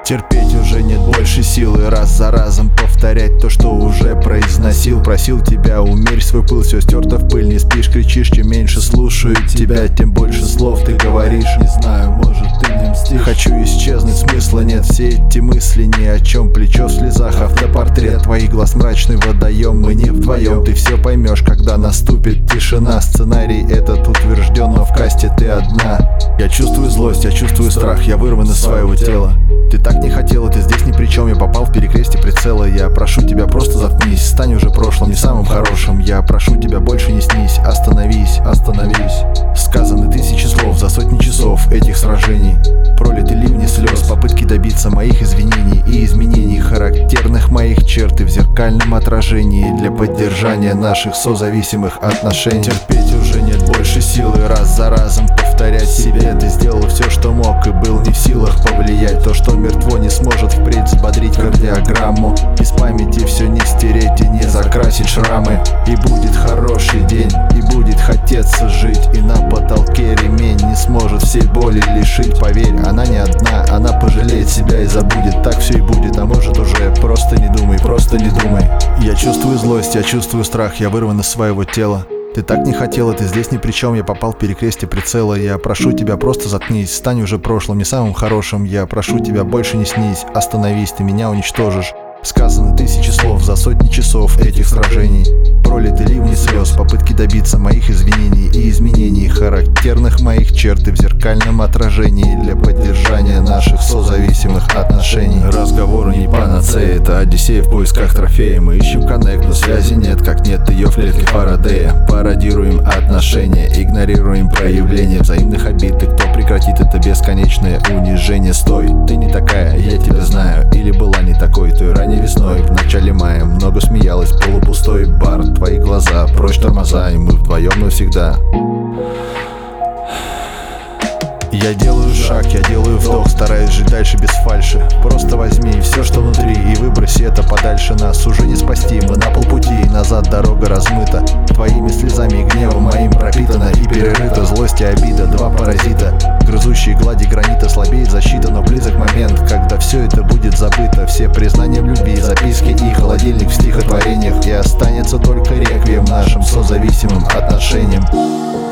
Терпеть уже нет больше силы, раз за разом повторять то, что уже произносил. Просил тебя, умерь свой пыл, все стерто в пыль. Не спишь, кричишь, чем меньше слушают тебя, тем больше слов ты говоришь. Не знаю, может ты мне мстишь. Хочу исчезнуть, смысла нет, все эти мысли ни о чем. Плечо в слезах, автопортрет твоих глаз, мрачный водоем. Мы не вдвоем, ты все поймешь, когда наступит тишина. Сценарий этот утвержден, но в касте ты одна. Я чувствую злость, я чувствую страх, я вырван из своего тела. Ты так не хотела, ты здесь ни при чем. Я попал в перекрестие прицела. Я прошу тебя, просто заткнись, стань уже прошлым, не самым хорошим. Я прошу тебя, больше не снись, остановись, остановись. Сказаны тысячи слов за сотни часов этих сражений. Пролиты ливни слез, попытки добиться моих извинений и изменений характерных моих черт и в зеркальном отражении для поддержания наших созависимых отношений. Терпеть уже нет больше силы, раз за разом повторять себе. Ты сделал все, что мог, и был не в силах повлиять. То, что мертво, не сможет впредь взбодрить кардиограмму. Из памяти все не стереть и не закрасить шрамы. И будет хороший день, и будет хотеться жить. И на потолке ремень не сможет всей боли лишить. Поверь, она не одна, она пожалеет себя и забудет. Так все и будет, а может уже просто не думай, просто не думай. Я чувствую злость, я чувствую страх, я вырван из своего тела. Ты так не хотела, ты здесь ни при чем. Я попал в перекрестие прицела. Я прошу тебя, просто заткнись, стань уже прошлым, не самым хорошим. Я прошу тебя, больше не снись, остановись, ты меня уничтожишь. Сказаны тысячи слов за сотни часов этих сражений. Пролиты ливни слез, попытки добиться моих извинений и изменений характерных моих черт и в зеркальном отражении для поддержания наших созависимых отношений. Разговоры не панацея, это Одиссея в поисках трофея. Мы ищем коннект, но связи нет, как нет ее в клетке Фарадея. Пародируем отношения, игнорируем проявления взаимных обид. И кто прекратит это бесконечное унижение? Стой, ты не такая, я тебя знаю. Или была не такой той ранней весной, в начале мая. Много смеялась, полупустой бар. Твои глаза, прочь тормоза, и мы вдвоем навсегда. Я делаю шаг, я делаю вдох, стараюсь жить дальше без фальши. Просто возьми все, что внутри, и выброси это подальше. Нас уже не спасти, мы на полпути, и назад дорога размыта. Твоими слезами и гневом моим пропитана и перерыта. Злость и обида, два паразита, грызущие глади гранита. Слабеет защита, но близок момент, когда все это будет забыто. Все признания в любви, записки и холодильник в стихотворениях. И останется только реквием нашим созависимым отношениям.